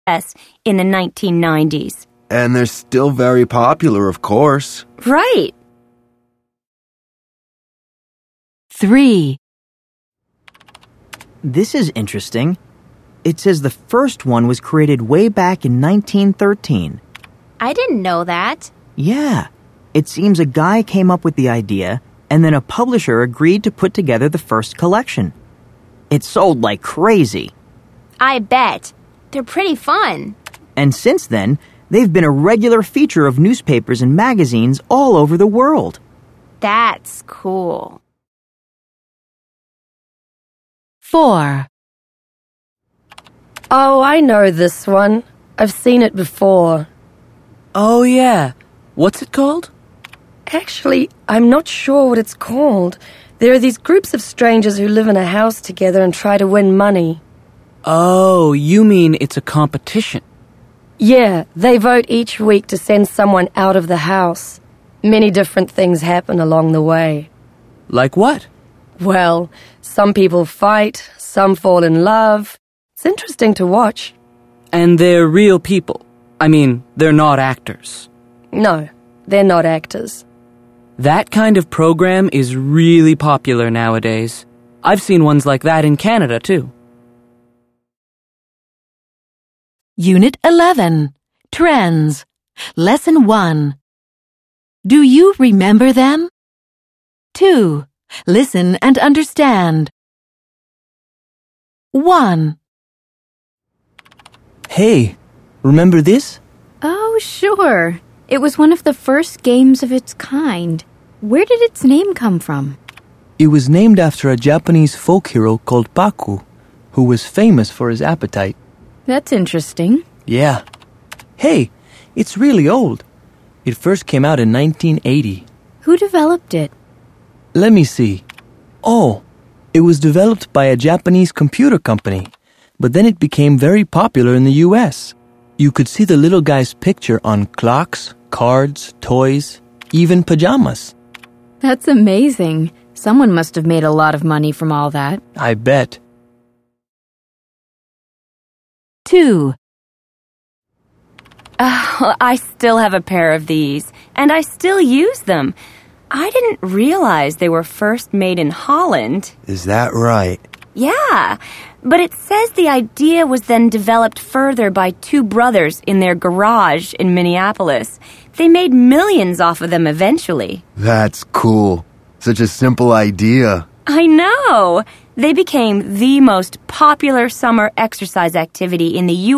US in the 1990s. And they're still very popular, of course. Right. 3. This is interesting. It says the first one was created way back in 1913. I didn't know that. Yeah. It seems a guy came up with the idea, and then a publisher agreed to put together the first collection. It sold like crazy. I bet. They're pretty fun. And since then, they've been a regular feature of newspapers and magazines all over the world. That's cool. 4. Oh, I know this one. I've seen it before. Oh, yeah. What's it called? Actually, I'm not sure what it's called. There are these groups of strangers who live in a house together and try to win money. Oh, you mean it's a competition? Yeah, they vote each week to send someone out of the house. Many different things happen along the way. Like what? Well, some people fight, some fall in love. It's interesting to watch. And they're real people. I mean, they're not actors. No, they're not actors. That kind of program is really popular nowadays. I've seen ones like that in Canada, too. Unit 11. Trends. Lesson 1. Do you remember them? 2. Listen and understand. 1. Hey, remember this? Oh, sure. It was one of the first games of its kind. Where did its name come from? It was named after a Japanese folk hero called Paku, who was famous for his appetite. That's interesting. Yeah. Hey, it's really old. It first came out in 1980. Who developed it? Let me see. Oh, it was developed by a Japanese computer company, but then it became very popular in the US. You could see the little guy's picture on clocks, cards, toys, even pajamas. That's amazing. Someone must have made a lot of money from all that. I bet. 2. I still have a pair of these, and I still use them. I didn't realize they were first made in Holland. Is that right? Yeah, but it says the idea was then developed further by two brothers in their garage in Minneapolis. They made millions off of them eventually. That's cool. Such a simple idea. I know. They became the most popular summer exercise activity in the